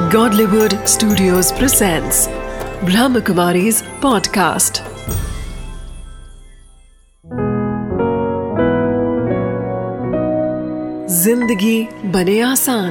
Godlywood Studios presents Brahmakumari's podcast. जिंदगी बने आसान।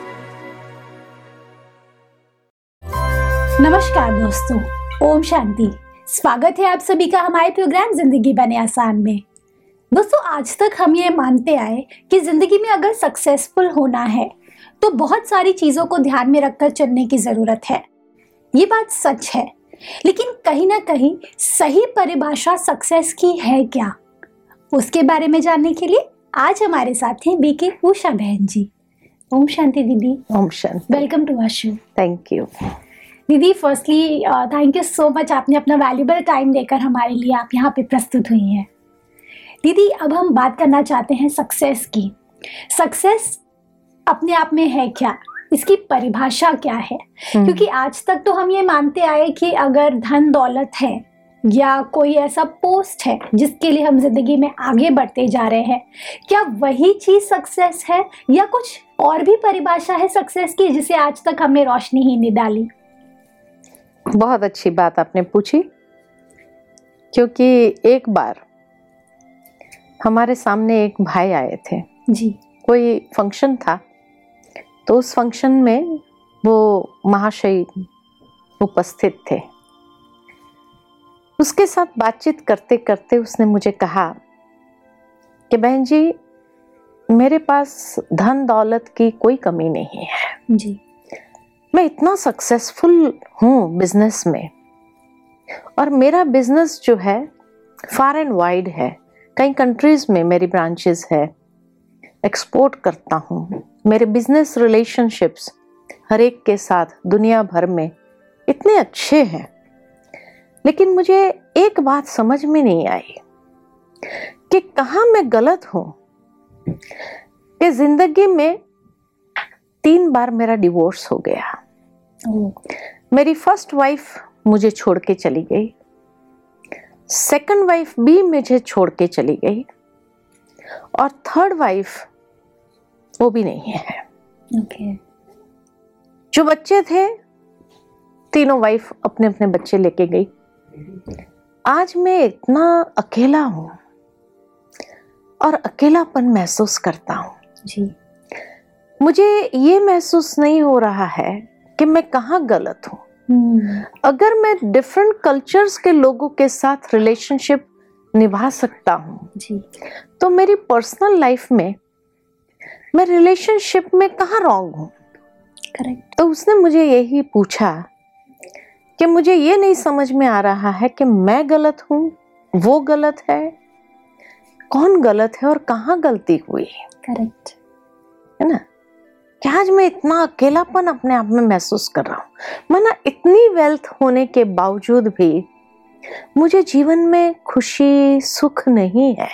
नमस्कार दोस्तों, ओम शांति। स्वागत है आप सभी का हमारे प्रोग्राम जिंदगी बने आसान में। दोस्तों, आज तक हम ये मानते आए कि जिंदगी में अगर सक्सेसफुल होना है तो बहुत सारी चीजों को ध्यान में रखकर चलने की जरूरत है। ये बात सच है, लेकिन कहीं ना कहीं सही परिभाषा सक्सेस की है क्या, उसके बारे में जानने के लिए आज हमारे साथ हैं बीके उषा बहन जी। ओम शांति दीदी। ओम शांति। Welcome to our show. Thank you दीदी। Firstly thank you so much, आपने अपना वैल्यूबल टाइम देकर हमारे लिए आप यहाँ पे प्रस्तुत हुई हैं। दीदी, अब हम बात करना चाहते हैं सक्सेस की। सक्सेस अपने आप में है क्या, इसकी परिभाषा क्या है? क्योंकि आज तक तो हम ये मानते आए कि अगर धन दौलत है या कोई ऐसा पोस्ट है जिसके लिए हम जिंदगी में आगे बढ़ते जा रहे हैं, क्या वही चीज सक्सेस है या कुछ और भी परिभाषा है सक्सेस की जिसे आज तक हमने रोशनी ही नहीं डाली? बहुत अच्छी बात आपने पूछी, क्योंकि एक बार हमारे सामने एक भाई आए थे जी। कोई फंक्शन था, तो उस फंक्शन में वो महाशय उपस्थित थे। उसके साथ बातचीत करते करते उसने मुझे कहा कि बहन जी, मेरे पास धन दौलत की कोई कमी नहीं है जी। मैं इतना सक्सेसफुल हूँ बिजनेस में, और मेरा बिजनेस जो है फार एंड वाइड है, कई कंट्रीज में मेरी ब्रांचेस है, एक्सपोर्ट करता हूँ। मेरे बिजनेस रिलेशनशिप्स हर एक के साथ दुनिया भर में इतने अच्छे हैं, लेकिन मुझे एक बात समझ में नहीं आई कि कहाँ मैं गलत हूँ। कि जिंदगी में 3 बार मेरा डिवोर्स हो गया। मेरी फर्स्ट वाइफ मुझे छोड़ के चली गई, सेकंड वाइफ भी मुझे छोड़ के चली गई, और थर्ड वाइफ वो भी नहीं है। ओके। जो बच्चे थे, तीनों वाइफ अपने अपने बच्चे लेके गई। आज मैं इतना अकेला हूं और अकेलापन महसूस करता हूं जी। मुझे ये महसूस नहीं हो रहा है कि मैं कहाँ गलत हूँ। अगर मैं डिफरेंट कल्चर्स के लोगों के साथ रिलेशनशिप निभा सकता हूँ जी, तो मेरी पर्सनल लाइफ में मैं रिलेशनशिप में कहाँ रॉन्ग हूँ? करेक्ट। तो उसने मुझे यही पूछा कि मुझे ये नहीं समझ में आ रहा है कि मैं गलत हूँ, वो गलत है, कौन गलत है और कहाँ गलती हुई। करेक्ट है ना? कि आज मैं इतना अकेलापन अपने आप में महसूस कर रहा हूँ। माना इतनी वेल्थ होने के बावजूद भी मुझे जीवन में खुशी सुख नहीं है।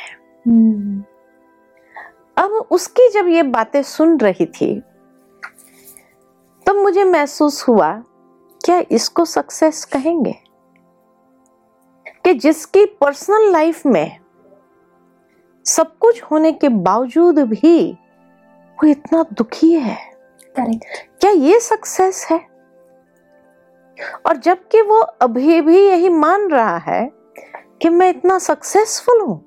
अब उसकी जब ये बातें सुन रही थी तब तो मुझे महसूस हुआ, क्या इसको सक्सेस कहेंगे? कि जिसकी पर्सनल लाइफ में सब कुछ होने के बावजूद भी वो इतना दुखी है। करेक्ट। क्या ये सक्सेस है? और जबकि वो अभी भी यही मान रहा है कि मैं इतना सक्सेसफुल हूं,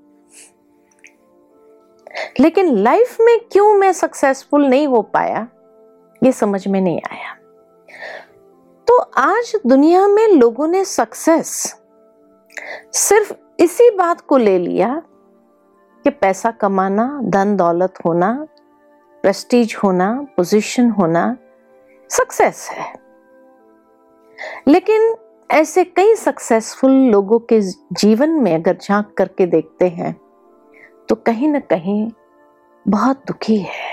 लेकिन लाइफ में क्यों मैं सक्सेसफुल नहीं हो पाया, ये समझ में नहीं आया। तो आज दुनिया में लोगों ने सक्सेस सिर्फ इसी बात को ले लिया कि पैसा कमाना, धन दौलत होना, प्रेस्टीज होना, पोजीशन होना सक्सेस है। लेकिन ऐसे कई सक्सेसफुल लोगों के जीवन में अगर झांक करके देखते हैं तो कहीं ना कहीं बहुत दुखी है।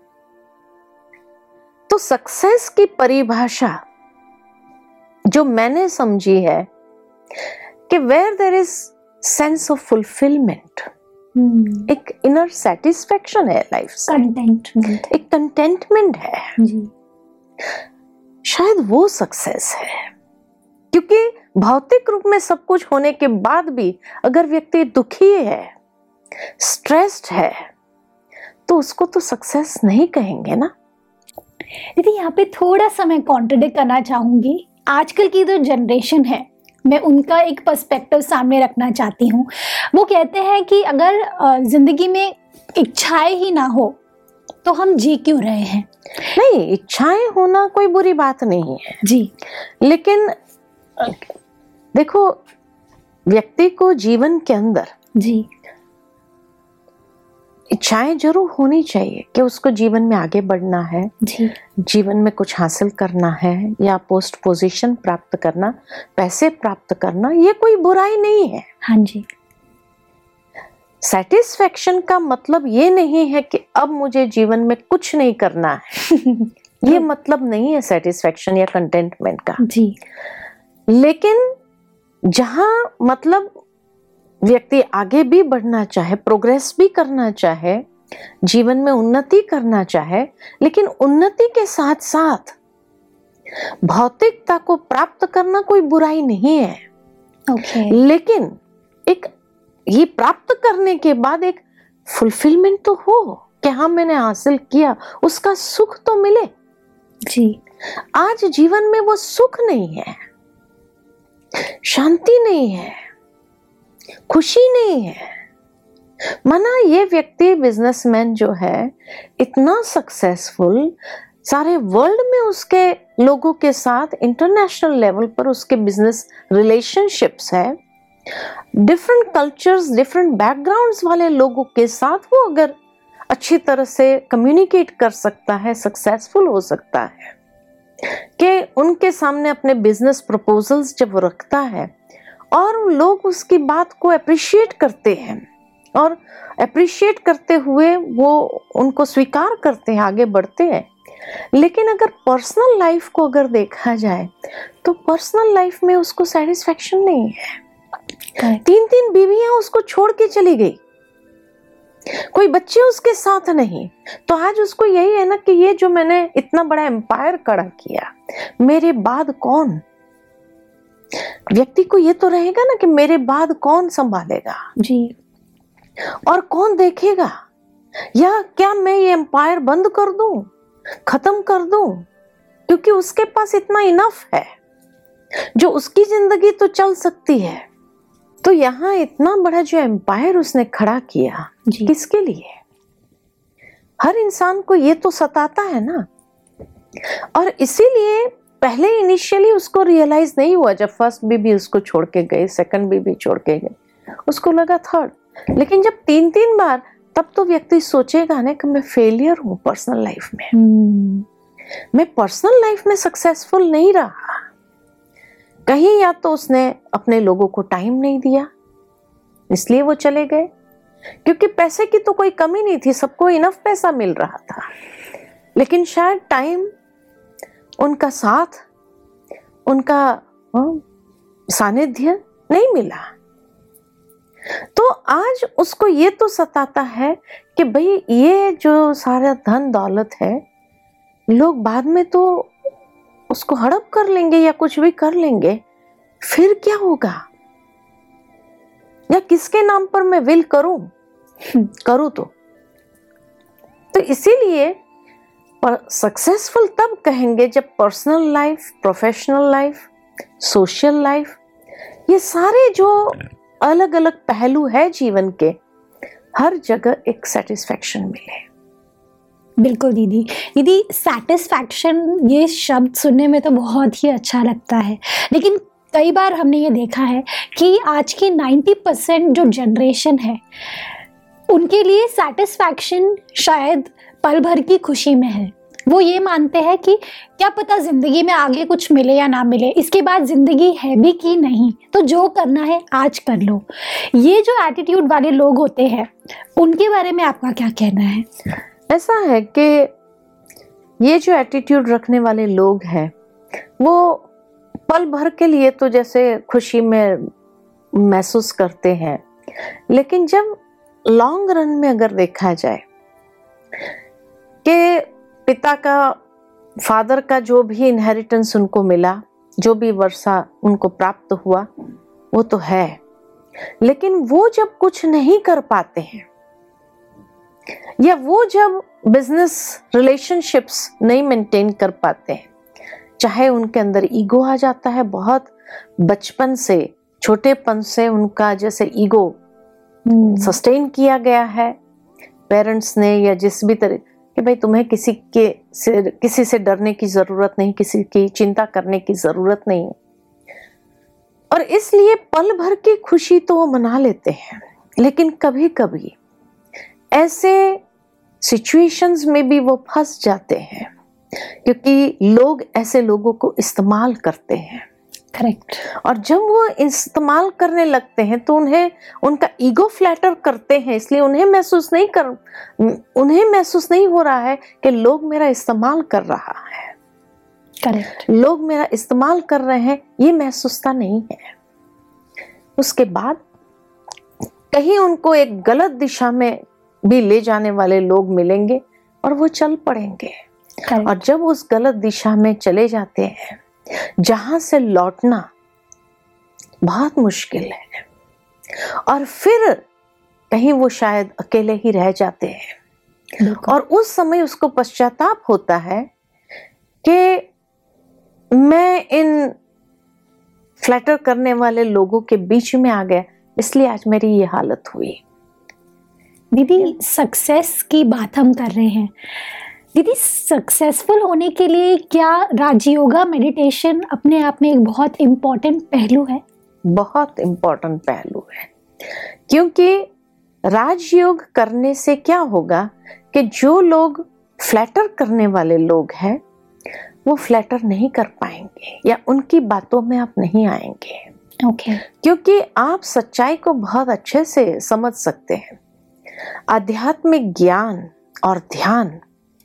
तो सक्सेस की परिभाषा जो मैंने समझी है कि where there is sense of fulfilment, एक इनर सेटिस्फैक्शन है लाइफ से, कंटेंटमेंट, एक कंटेंटमेंट है जी। शायद वो सक्सेस है। क्योंकि भौतिक रूप में सब कुछ होने के बाद भी अगर व्यक्ति दुखी है, स्ट्रेस्ड है, तो उसको तो सक्सेस नहीं कहेंगे ना। दीदी यहाँ पे थोड़ा सा मैं कॉन्ट्रडिक्ट करना चाहूँगी। आजकल की जो जनरेशन है, मैं उनका एक पर्सपेक्टिव सामने रखना चाहती हूँ। वो कहते हैं कि अगर ज़िंदगी में इच्छाएं ही ना हो तो हम जी क्यों रहे हैं। नहीं, इच्छाएं होना कोई बुरी बात नहीं है जी, लेकिन देखो, व्यक्ति को जीवन के अंदर जी, इच्छाएं जरूर होनी चाहिए कि उसको जीवन में आगे बढ़ना है, जी, जीवन में कुछ हासिल करना है या पोस्ट पोजीशन प्राप्त करना, पैसे प्राप्त करना, ये कोई बुराई नहीं है। हाँ जी, सेटिस्फेक्शन का मतलब ये नहीं है कि अब मुझे जीवन में कुछ नहीं करना है ये मतलब नहीं है सेटिस्फेक्शन या कंटेंटमेंट का। जी, लेकिन जहां मतलब व्यक्ति आगे भी बढ़ना चाहे, प्रोग्रेस भी करना चाहे, जीवन में उन्नति करना चाहे, लेकिन उन्नति के साथ साथ भौतिकता को प्राप्त करना कोई बुराई नहीं है। ओके, लेकिन एक ये प्राप्त करने के बाद एक फुलफिलमेंट तो हो कि हाँ मैंने हासिल किया, उसका सुख तो मिले। जी, आज जीवन में वो सुख नहीं है, शांति नहीं है, खुशी नहीं है। माना ये व्यक्ति बिजनेसमैन जो है इतना सक्सेसफुल, सारे वर्ल्ड में उसके लोगों के साथ इंटरनेशनल लेवल पर उसके बिजनेस रिलेशनशिप्स है, डिफरेंट कल्चर्स, डिफरेंट बैकग्राउंड्स वाले लोगों के साथ वो अगर अच्छी तरह से कम्युनिकेट कर सकता है, सक्सेसफुल हो सकता है कि उनके सामने अपने बिजनेस प्रपोजल्स जब वो रखता है और लोग उसकी बात को अप्रिशिएट करते हैं और अप्रिशिएट करते हुए वो उनको स्वीकार करते हैं, आगे बढ़ते हैं। लेकिन अगर पर्सनल लाइफ को अगर देखा जाए तो पर्सनल लाइफ में उसको सेटिस्फेक्शन नहीं है। 3 बीवियां उसको छोड़ के चली गई, कोई बच्चे उसके साथ नहीं, तो आज उसको यही है ना कि ये जो मैंने इतना बड़ा एम्पायर खड़ा किया, मेरे बाद कौन, व्यक्ति को ये तो रहेगा ना कि मेरे बाद कौन संभालेगा जी, और कौन देखेगा, या क्या मैं ये एम्पायर बंद कर दूं, खत्म कर दूं, क्योंकि उसके पास इतना इनफ है जो उसकी जिंदगी तो चल सकती है। तो यहाँ इतना बड़ा जो एम्पायर उसने खड़ा किया, किसके लिए? हर इंसान को ये तो सताता है ना, और इसीलिए पहले इनिशियली उसको रियलाइज नहीं हुआ। जब फर्स्ट बीबी उसको छोड़ के गई, सेकंड बीबी छोड़ के गई, उसको लगा थर्ड, लेकिन जब 3 बार, तब तो व्यक्ति सोचेगा ना कि मैं फेलियर हूं पर्सनल लाइफ में, मैं पर्सनल लाइफ में सक्सेसफुल नहीं रहा। कहीं या तो उसने अपने लोगों को टाइम नहीं दिया इसलिए वो चले गए, क्योंकि पैसे की तो कोई कमी नहीं थी, सबको इनफ पैसा मिल रहा था, लेकिन शायद टाइम, उनका साथ, उनका सानिध्य नहीं मिला। तो आज उसको ये तो सताता है कि भाई ये जो सारा धन दौलत है, लोग बाद में तो उसको हड़प कर लेंगे या कुछ भी कर लेंगे, फिर क्या होगा, या किसके नाम पर मैं विल करूं तो इसीलिए सक्सेसफुल तब कहेंगे जब personal life, professional life, social life, ये सारे जो अलग अलग पहलू है जीवन के, हर जगह एक सेटिस्फेक्शन मिले। बिल्कुल दीदी, सेटिस्फैक्शन ये शब्द सुनने में तो बहुत ही अच्छा लगता है, लेकिन कई बार हमने ये देखा है कि आज की 90% जो जनरेशन है उनके लिए सेटिस्फैक्शन शायद पल भर की खुशी में है। वो ये मानते हैं कि क्या पता ज़िंदगी में आगे कुछ मिले या ना मिले, इसके बाद ज़िंदगी है भी कि नहीं, तो जो करना है आज कर लो। ये जो एटीट्यूड वाले लोग होते हैं उनके बारे में आपका क्या कहना है? ऐसा है कि ये जो एटीट्यूड रखने वाले लोग हैं वो पल भर के लिए तो जैसे खुशी में महसूस करते हैं, लेकिन जब लॉन्ग रन में अगर देखा जाए कि पिता का, फादर का जो भी इनहेरिटेंस उनको मिला, जो भी वर्षा उनको प्राप्त हुआ, वो तो है, लेकिन वो जब कुछ नहीं कर पाते हैं या वो जब बिजनेस रिलेशनशिप्स नहीं मेंटेन कर पाते हैं, चाहे उनके अंदर ईगो आ जाता है, बहुत बचपन से, छोटेपन से उनका जैसे ईगो सस्टेन किया गया है पेरेंट्स ने या जिस भी तरह कि भाई तुम्हें किसी से डरने की जरूरत नहीं, किसी की चिंता करने की जरूरत नहीं, और इसलिए पल भर की खुशी तो वो मना लेते हैं। लेकिन कभी कभी ऐसे सिचुएशंस में भी वो फंस जाते हैं क्योंकि लोग ऐसे लोगों को इस्तेमाल करते हैं। करेक्ट। और जब वो इस्तेमाल करने लगते हैं तो उन्हें उनका ईगो फ्लैटर करते हैं, इसलिए उन्हें महसूस नहीं हो रहा है कि लोग मेरा इस्तेमाल कर रहा है। करेक्ट। लोग मेरा इस्तेमाल कर रहे हैं, ये महसूसता नहीं है। उसके बाद कहीं उनको एक गलत दिशा में भी ले जाने वाले लोग मिलेंगे और वो चल पड़ेंगे। Correct. और जब उस गलत दिशा में चले जाते हैं जहां से लौटना बहुत मुश्किल है, और फिर कहीं वो शायद अकेले ही रह जाते हैं, और उस समय उसको पश्चाताप होता है कि मैं इन फ्लैटर करने वाले लोगों के बीच में आ गया, इसलिए आज मेरी ये हालत हुई। दीदी, सक्सेस की बात हम कर रहे हैं। दीदी, सक्सेसफुल होने के लिए क्या राजयोगा मेडिटेशन अपने आप में एक बहुत इम्पोर्टेंट पहलू है? बहुत इम्पोर्टेंट पहलू है, क्योंकि राजयोग करने से क्या होगा कि जो लोग फ्लैटर करने वाले लोग हैं वो फ्लैटर नहीं कर पाएंगे या उनकी बातों में आप नहीं आएंगे। ओके। क्योंकि आप सच्चाई को बहुत अच्छे से समझ सकते हैं। आध्यात्मिक ज्ञान और ध्यान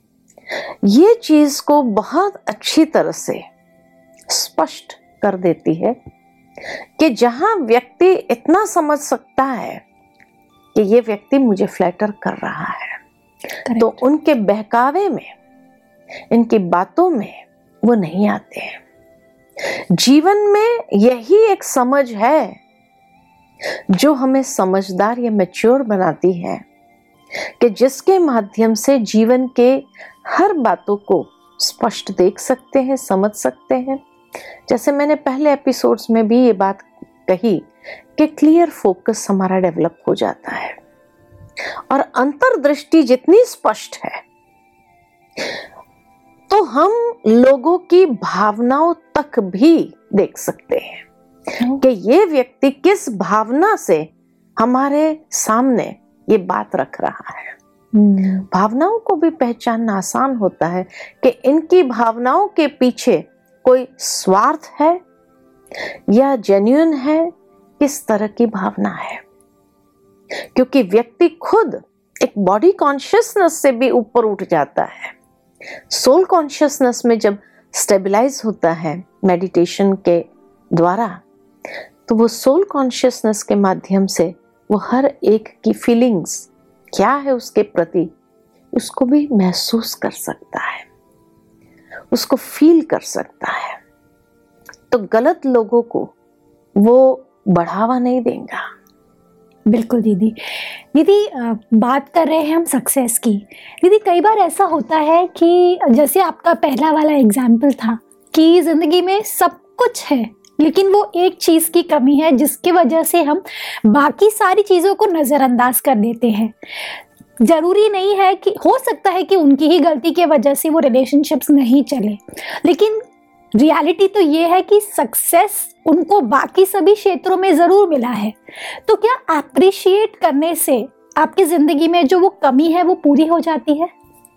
ये चीज को बहुत अच्छी तरह से स्पष्ट कर देती है कि जहां व्यक्ति इतना समझ सकता है कि ये व्यक्ति मुझे फ्लैटर कर रहा है, Correct. तो उनके बहकावे में, इनकी बातों में वो नहीं आते हैं। जीवन में यही एक समझ है जो हमें समझदार या मैच्योर बनाती है कि जिसके माध्यम से जीवन के हर बातों को स्पष्ट देख सकते हैं, समझ सकते हैं। जैसे मैंने पहले एपिसोड्स में भी ये बात कही कि क्लियर फोकस हमारा डेवलप हो जाता है, और अंतर्दृष्टि जितनी स्पष्ट है तो हम लोगों की भावनाओं तक भी देख सकते हैं कि ये व्यक्ति किस भावना से हमारे सामने ये बात रख रहा है। भावनाओं को भी पहचानना आसान होता है कि इनकी भावनाओं के पीछे कोई स्वार्थ है या जेन्युइन है, किस तरह की भावना है। क्योंकि व्यक्ति खुद एक बॉडी कॉन्शियसनेस से भी ऊपर उठ जाता है। सोल कॉन्शियसनेस में जब स्टेबलाइज होता है मेडिटेशन के द्वारा, तो वो सोल कॉन्शियसनेस के माध्यम से वो हर एक की फीलिंग्स क्या है उसके प्रति, उसको भी महसूस कर सकता है, उसको फील कर सकता है। तो गलत लोगों को वो बढ़ावा नहीं देगा। बिल्कुल दीदी। दीदी, बात कर रहे हैं हम सक्सेस की। दीदी, कई बार ऐसा होता है कि जैसे आपका पहला वाला एग्जाम्पल था कि ज़िंदगी में सब कुछ है लेकिन वो एक चीज़ की कमी है जिसकी वजह से हम बाकी सारी चीज़ों को नज़रअंदाज कर देते हैं। ज़रूरी नहीं है कि, हो सकता है कि उनकी ही गलती की वजह से वो रिलेशनशिप्स नहीं चले, लेकिन रियलिटी तो ये है कि सक्सेस उनको बाकी सभी क्षेत्रों में ज़रूर मिला है। तो क्या अप्रिशिएट करने से आपकी ज़िंदगी में जो वो कमी है वो पूरी हो जाती है?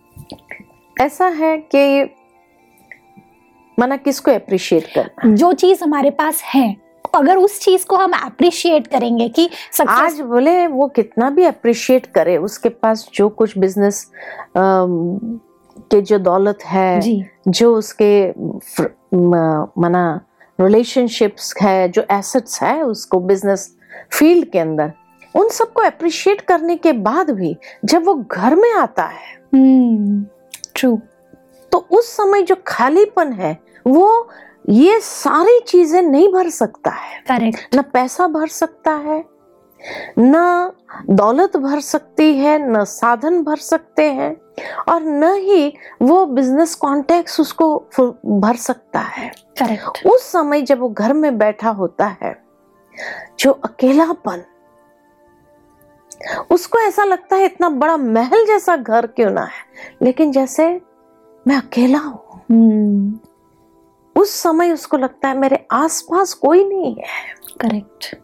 ऐसा है कि माना किसको अप्रिशिएट करना? जो चीज़ हमारे पास है, अगर उस चीज़ को हम अप्रिशिएट करेंगे कि आज बोले वो कितना भी अप्रिशिएट करे, उसके पास जो कुछ बिजनेस के जो दौलत है, जो उसके माना रिलेशनशिप्स है, जो एसेट्स है उसको बिजनेस फील्ड के अंदर, उन सबको अप्रिशिएट करने के बाद भी जब वो घर में आता है, ट्रू, तो उस समय जो खालीपन है वो ये सारी चीजें नहीं भर सकता है। करेक्ट। ना पैसा भर सकता है, न दौलत भर सकती है, न साधन भर सकते हैं, और न ही वो बिजनेस कॉन्टेक्ट उसको भर सकता है। करेक्ट। उस समय जब वो घर में बैठा होता है, जो अकेलापन, उसको ऐसा लगता है इतना बड़ा महल जैसा घर क्यों ना है, लेकिन जैसे मैं अकेला हूं। उस समय उसको लगता है मेरे आसपास कोई नहीं है। करेक्ट।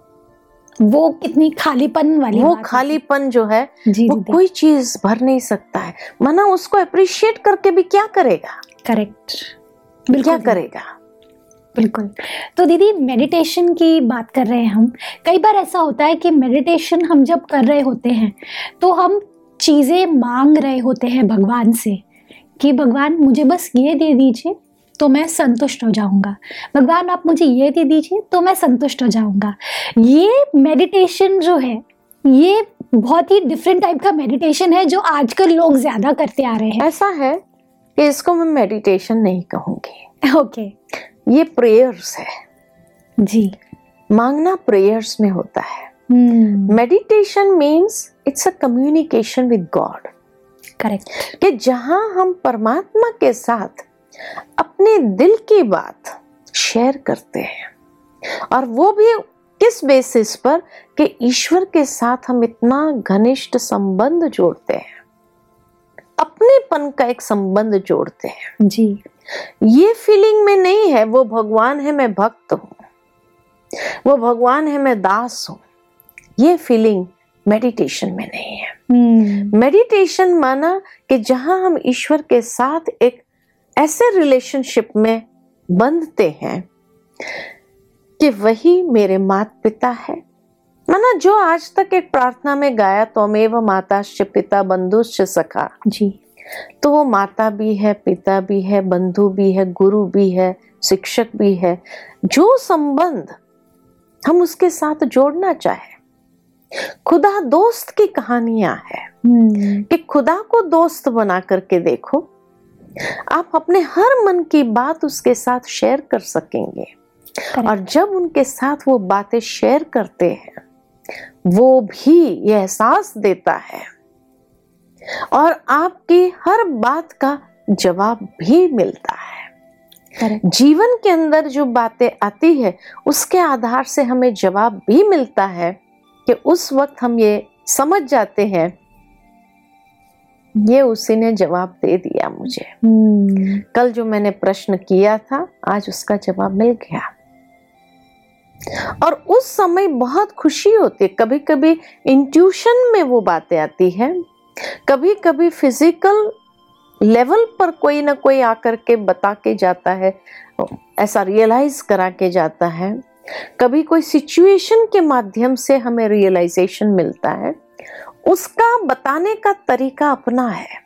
वो कितनी खालीपन वाली वो बात खालीपन जो है जी, वो जी, कोई चीज भर नहीं सकता है। मना उसको अप्रिशिएट करके भी क्या करेगा? करेक्ट, क्या बिल्कुल करेगा? बिल्कुल। तो दीदी, मेडिटेशन की बात कर रहे हैं हम। कई बार ऐसा होता है कि मेडिटेशन हम जब कर रहे होते हैं तो हम चीज़ें मांग रहे होते हैं भगवान से कि भगवान मुझे बस ये दे दीजिए तो मैं संतुष्ट हो जाऊंगा, भगवान आप मुझे ये दे दीजिए तो मैं संतुष्ट हो जाऊंगा। ये मेडिटेशन जो है, ये बहुत ही डिफरेंट टाइप का मेडिटेशन है जो आजकल लोग ज़्यादा करते आ रहे हैं। ऐसा है कि इसको मैं मेडिटेशन नहीं कहूंगी। ओके। ये प्रेयर्स है जी। मांगना प्रेयर्स में होता है। Meditation means it's a communication with God. Correct. कि जहां हम परमात्मा के साथ अपने दिल की बात शेयर करते हैं, और वो भी किस बेसिस पर कि ईश्वर के साथ हम इतना घनिष्ठ संबंध जोड़ते हैं, अपनेपन का एक संबंध जोड़ते हैं। जी। ये फीलिंग में नहीं है वो भगवान है मैं भक्त हूं, वो भगवान है मैं दास हूं। ये फीलिंग मेडिटेशन में नहीं है। मेडिटेशन माना कि जहां हम ईश्वर के साथ एक ऐसे रिलेशनशिप में बंधते हैं कि वही मेरे माता पिता है। माना जो आज तक एक प्रार्थना में गाया त्वमेव माताश्च पिता बंधुश्च सखा, जी। तो वो माता भी है, पिता भी है, बंधु भी है, गुरु भी है, शिक्षक भी है। जो संबंध हम उसके साथ जोड़ना चाहे, खुदा दोस्त की कहानियां हैं कि खुदा को दोस्त बना करके देखो, आप अपने हर मन की बात उसके साथ शेयर कर सकेंगे। और जब उनके साथ वो बातें शेयर करते हैं, वो भी ये एहसास देता है और आपकी हर बात का जवाब भी मिलता है। जीवन के अंदर जो बातें आती है उसके आधार से हमें जवाब भी मिलता है कि उस वक्त हम ये समझ जाते हैं ये उसी ने जवाब दे दिया मुझे। कल जो मैंने प्रश्न किया था आज उसका जवाब मिल गया। और उस समय बहुत खुशी होती है। कभी कभी इंट्यूशन में वो बातें आती है, कभी कभी फिजिकल लेवल पर कोई ना कोई आकर के बता के जाता है, ऐसा रियलाइज करा के जाता है। कभी कोई सिचुएशन के माध्यम से हमें रियलाइजेशन मिलता है। उसका बताने का तरीका अपना है,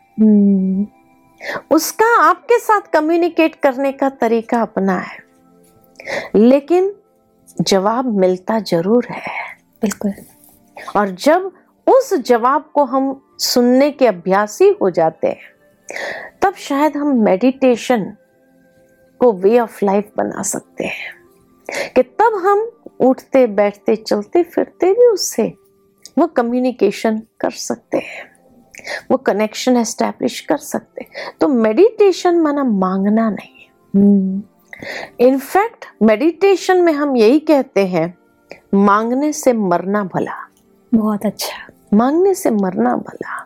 उसका आपके साथ कम्युनिकेट करने का तरीका अपना है, लेकिन जवाब मिलता जरूर है। बिल्कुल। और जब उस जवाब को हम सुनने के अभ्यासी हो जाते हैं, तब शायद हम मेडिटेशन को वे ऑफ लाइफ बना सकते हैं कि तब हम उठते बैठते चलते फिरते भी उससे वो कम्युनिकेशन कर सकते हैं, वो कनेक्शन एस्टैब्लिश कर सकते हैं। तो मेडिटेशन माना मांगना नहीं। इनफैक्ट मेडिटेशन में हम यही कहते हैं मांगने से मरना भला। बहुत अच्छा। मांगने से मरना भला।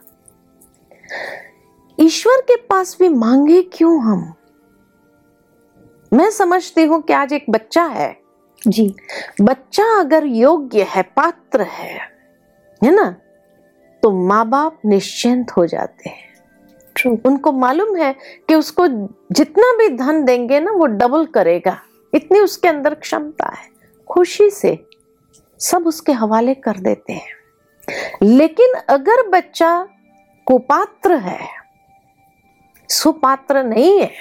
ईश्वर के पास भी मांगे क्यों हम? मैं समझती हूं कि आज एक बच्चा है जी, बच्चा अगर योग्य है, पात्र है ना, तो माँ बाप निश्चिंत हो जाते हैं। ट्रू। उनको मालूम है कि उसको जितना भी धन देंगे ना वो डबल करेगा, इतनी उसके अंदर क्षमता है। खुशी से सब उसके हवाले कर देते हैं। लेकिन अगर बच्चा कुपात्र है, सुपात्र नहीं है,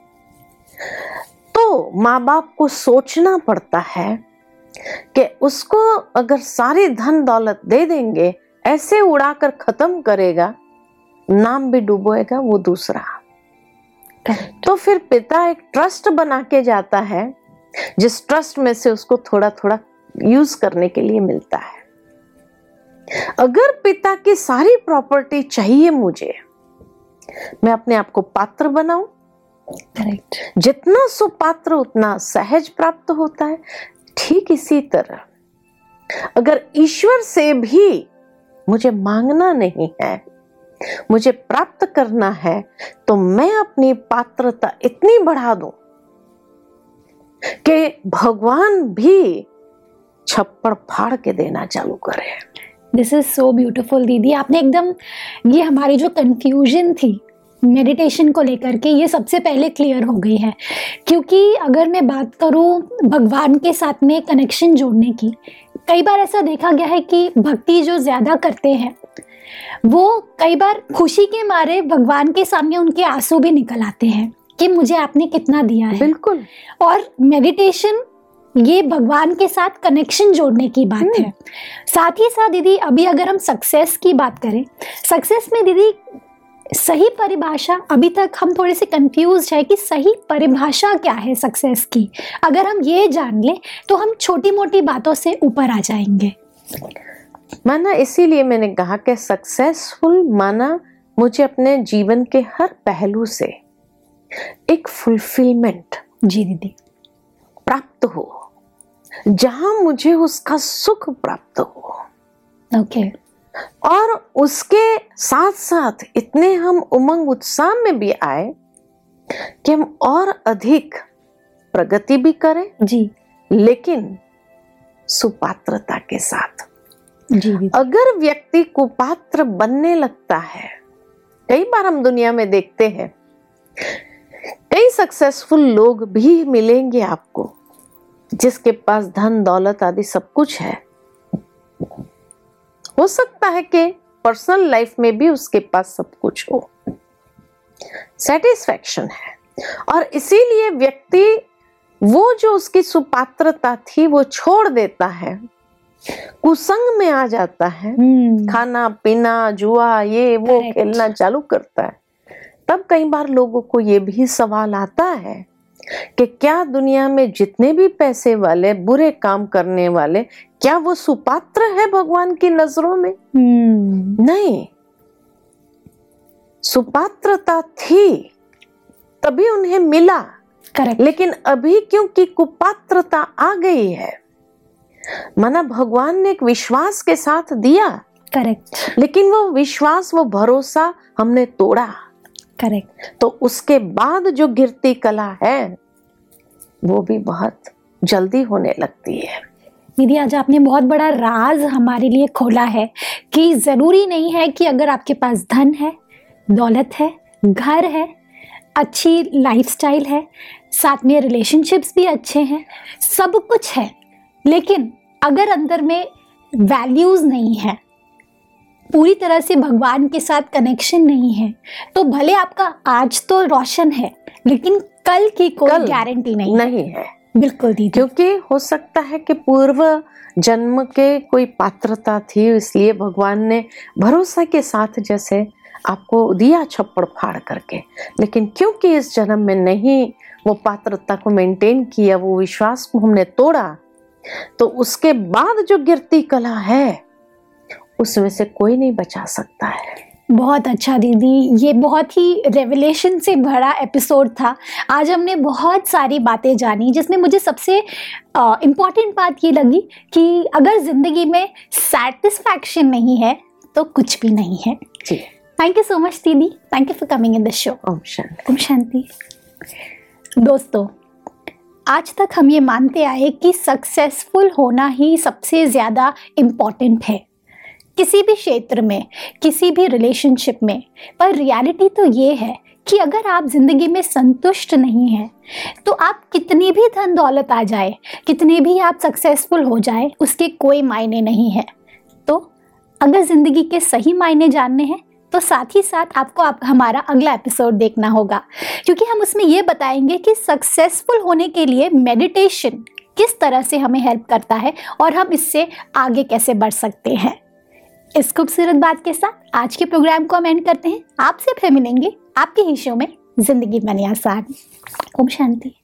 तो माँ बाप को सोचना पड़ता है कि उसको अगर सारी धन दौलत दे देंगे, ऐसे उड़ाकर खत्म करेगा, नाम भी डुबोएगा वो दूसरा। तो फिर पिता एक ट्रस्ट बना के जाता है, जिस ट्रस्ट में से उसको थोड़ा थोड़ा यूज करने के लिए मिलता है। अगर पिता की सारी प्रॉपर्टी चाहिए मुझे, मैं अपने आप को पात्र बनाऊं। करेक्ट। जितना सुपात्र उतना सहज प्राप्त होता है। ठीक इसी तरह अगर ईश्वर से भी मुझे मांगना नहीं है, मुझे प्राप्त करना है, तो मैं अपनी पात्रता इतनी बढ़ा दूं कि भगवान भी छप्पड़ फाड़ के देना चालू करे। दिस इज सो ब्यूटिफुल दीदी। आपने एकदम ये हमारी जो कंफ्यूजन थी मेडिटेशन को लेकर के, ये सबसे पहले क्लियर हो गई है। क्योंकि अगर मैं बात करूँ भगवान के साथ में कनेक्शन जोड़ने की, कई बार ऐसा देखा गया है कि भक्ति जो ज़्यादा करते हैं वो कई बार खुशी के मारे भगवान के सामने उनके आंसू भी निकल आते हैं कि मुझे आपने कितना दिया है। बिल्कुल। और मेडिटेशन ये भगवान के साथ कनेक्शन जोड़ने की बात है। साथ ही साथ दीदी अभी अगर हम सक्सेस की बात करें, सक्सेस में दीदी सही परिभाषा अभी तक हम थोड़े से कंफ्यूज है कि सही परिभाषा क्या है सक्सेस की। अगर हम ये जान लें तो हम छोटी मोटी बातों से ऊपर आ जाएंगे। माना इसीलिए मैंने कहा कि सक्सेसफुल माना मुझे अपने जीवन के हर पहलू से एक फुलफिलमेंट जी दीदी प्राप्त हो, जहां मुझे उसका सुख प्राप्त हो। ओके। और उसके साथ साथ इतने हम उमंग उत्साह में भी आए कि हम और अधिक प्रगति भी करें जी, लेकिन सुपात्रता के साथ। जी दीदी। अगर व्यक्ति कुपात्र बनने लगता है, कई बार हम दुनिया में देखते हैं कई सक्सेसफुल लोग भी मिलेंगे आपको जिसके पास धन दौलत आदि सब कुछ है। हो सकता है कि पर्सनल लाइफ में भी उसके पास सब कुछ हो, सेटिस्फैक्शन है, और इसीलिए व्यक्ति वो जो उसकी सुपात्रता थी वो छोड़ देता है, कुसंग में आ जाता है, खाना पीना जुआ ये वो खेलना चालू करता है। तब कई बार लोगों को ये भी सवाल आता है कि क्या दुनिया में जितने भी पैसे वाले बुरे काम करने वाले, क्या वो सुपात्र है भगवान की नजरों में? नहीं, सुपात्रता थी तभी उन्हें मिला। करेक्ट। लेकिन अभी क्योंकि कुपात्रता आ गई है, माना भगवान ने एक विश्वास के साथ दिया। करेक्ट। लेकिन वो विश्वास वो भरोसा हमने तोड़ा। करेक्ट। तो उसके बाद जो गिरती कला है वो भी बहुत जल्दी होने लगती है। दीदी आज आपने बहुत बड़ा राज हमारे लिए खोला है कि ज़रूरी नहीं है कि अगर आपके पास धन है, दौलत है, घर है, अच्छी लाइफस्टाइल है, साथ में रिलेशनशिप्स भी अच्छे हैं, सब कुछ है, लेकिन अगर अंदर में वैल्यूज़ नहीं है, पूरी तरह से भगवान के साथ कनेक्शन नहीं है, तो भले आपका आज तो रोशन है लेकिन कल की कोई गारंटी नहीं है। बिल्कुल दीदी। क्योंकि हो सकता है कि पूर्व जन्म के कोई पात्रता थी, इसलिए भगवान ने भरोसा के साथ जैसे आपको दिया छप्पड़ फाड़ करके, लेकिन क्योंकि इस जन्म में नहीं वो पात्रता को मेंटेन किया, वो विश्वास को हमने तोड़ा, तो उसके बाद जो गिरती कला है उसमें से कोई नहीं बचा सकता है। बहुत अच्छा दीदी, ये बहुत ही रेवलेशन से भरा एपिसोड था। आज हमने बहुत सारी बातें जानी, जिसमें मुझे सबसे इम्पॉर्टेंट बात ये लगी कि अगर ज़िंदगी में सेटिस्फैक्शन नहीं है तो कुछ भी नहीं है। जी। थैंक यू सो मच दीदी, thank you for coming in the show. ओम शांति। ओम शांति। दोस्तों, आज तक हम ये मानते आए कि सक्सेसफुल होना ही सबसे ज़्यादा इम्पॉर्टेंट है किसी भी क्षेत्र में, किसी भी रिलेशनशिप में। पर रियलिटी तो ये है कि अगर आप ज़िंदगी में संतुष्ट नहीं हैं तो आप कितनी भी धन दौलत आ जाए, कितने भी आप सक्सेसफुल हो जाए, उसके कोई मायने नहीं है। तो अगर ज़िंदगी के सही मायने जानने हैं तो साथ ही साथ आपको हमारा अगला एपिसोड देखना होगा, क्योंकि हम उसमें ये बताएंगे कि सक्सेसफुल होने के लिए मेडिटेशन किस तरह से हमें हेल्प करता है और हम इससे आगे कैसे बढ़ सकते हैं। इस खूबसूरत बात के साथ आज के प्रोग्राम को हम एंड करते हैं। आपसे फिर मिलेंगे आपके ही शो में जिंदगी बने आसान। ओम शांति।